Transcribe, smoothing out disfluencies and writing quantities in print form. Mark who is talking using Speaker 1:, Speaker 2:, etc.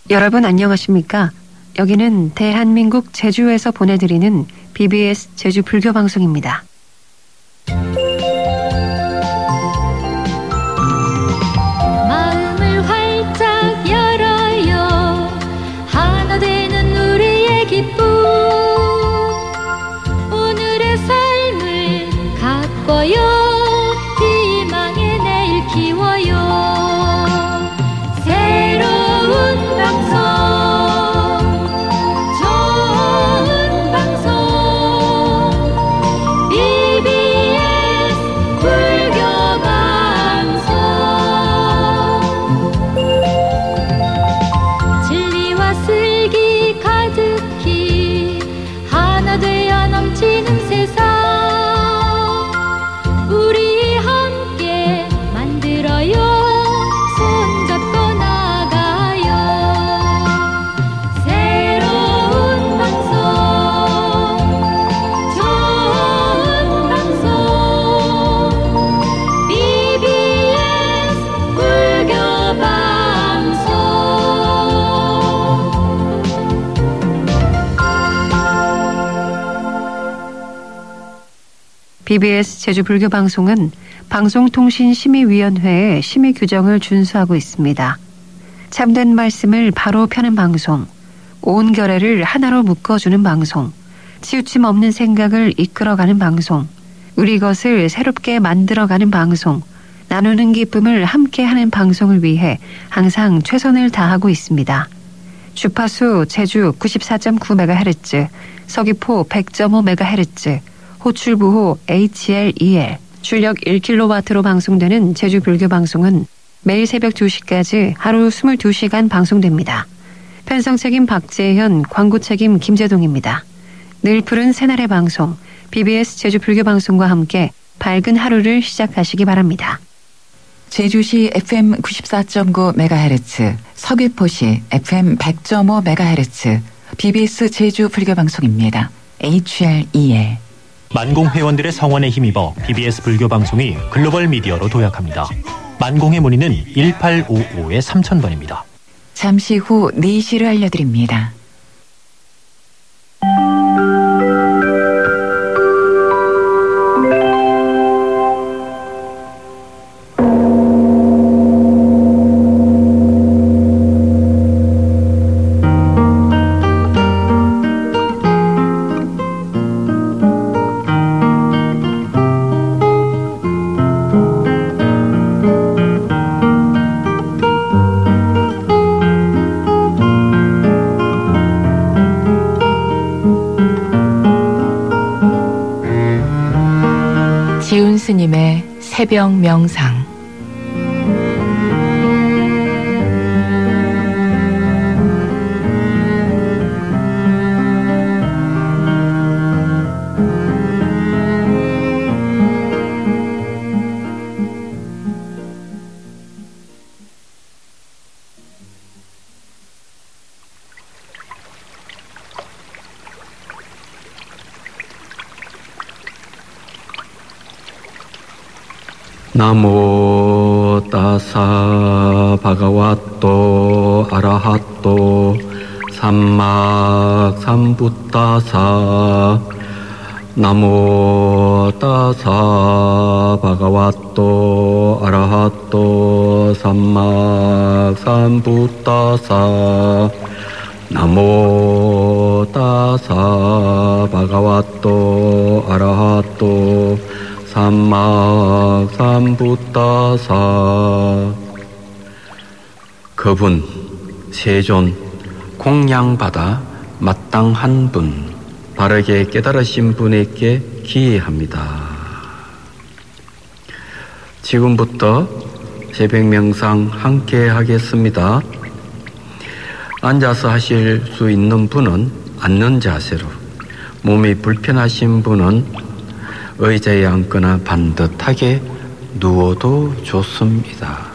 Speaker 1: 여러분 안녕하십니까? 여기는 대한민국 제주에서 보내드리는 BBS 제주 불교 방송입니다.
Speaker 2: 마음을 활짝 열어요. 하나 되는 우리의 기쁨. 오늘의 삶을 가꿔요. 희망의 내일 키워요.
Speaker 1: BBS 제주 불교 방송은 방송통신심의위원회의 심의 규정을 준수하고 있습니다. 참된 말씀을 바로 펴는 방송, 온 결의를 하나로 묶어주는 방송, 치우침 없는 생각을 이끌어가는 방송, 우리 것을 새롭게 만들어가는 방송, 나누는 기쁨을 함께하는 방송을 위해 항상 최선을 다하고 있습니다. 주파수 제주 94.9MHz, 서귀포 100.5MHz, 호출부호 HLEL, 출력 1kW로 방송되는 제주 불교 방송은 매일 새벽 2시까지 하루 22시간 방송됩니다. 편성책임 박재현, 광고책임 김재동입니다. 늘 푸른 새날의 방송, BBS 제주 불교 방송과 함께 밝은 하루를 시작하시기 바랍니다.
Speaker 3: 제주시 FM 94.9MHz, 서귀포시 FM 100.5MHz, BBS 제주 불교 방송입니다. HLEL.
Speaker 4: 만공 회원들의 성원에 힘입어 BBS 불교 방송이 글로벌 미디어로 도약합니다. 만공의 문의는 1855-3000번입니다.
Speaker 3: 잠시 후 4시를 알려드립니다. 지훈 스님의 새벽 명상.
Speaker 5: 나모 따사 바가와또 아라하또 삼막 삼부따사 나모 따사 바가와또 아라하또 삼막 삼부따사 나모 따사 바가와또 아라하또 삼막 삼부따사. 그분 세존 공양받아 마땅한 분, 바르게 깨달으신 분에게 기회합니다. 지금부터 새벽 명상 함께 하겠습니다. 앉아서 하실 수 있는 분은 앉는 자세로, 몸이 불편하신 분은 의자에 앉거나 반듯하게 누워도 좋습니다.